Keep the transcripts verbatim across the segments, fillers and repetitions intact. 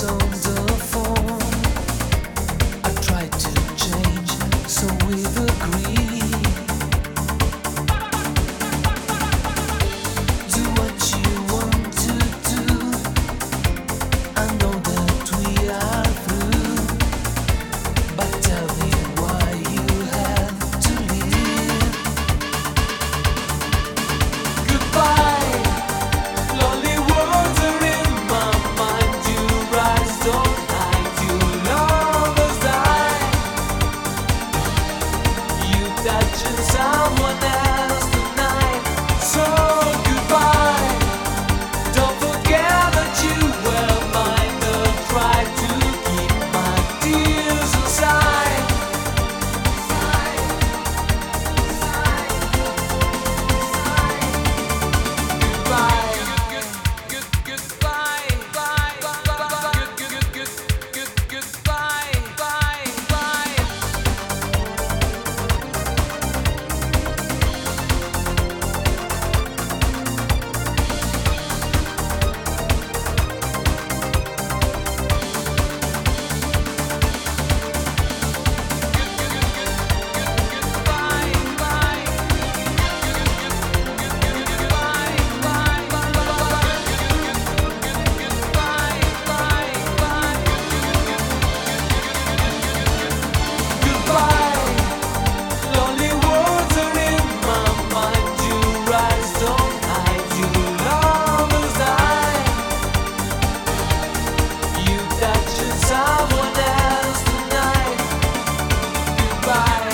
on the phone. I tried to change, so we've agreed. Do what you want to do. I know that we are through, but tell me why you have to leave. Goodbye, lonely words are in my mind. You rise all night, you lovers die. You touching someone else tonight. So goodbye, don't forget that you were mine. Don't try to keep my tears inside. Goodbye, good, good, goodbye, bye, bye, bye, good, good, good, good, good, goodbye, bye, bye. Someone else tonight. Goodbye.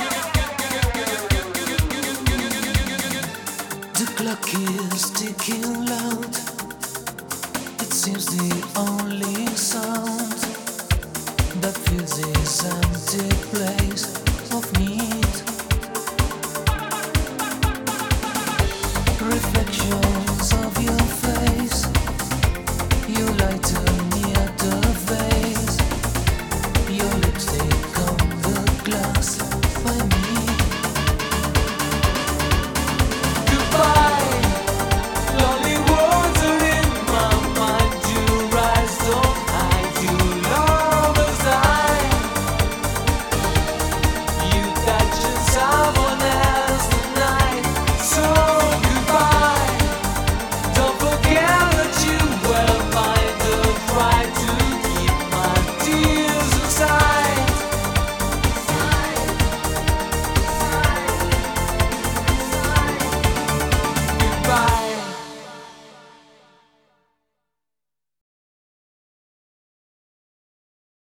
The clock is ticking loud. It seems the only sound that fills this empty place of need.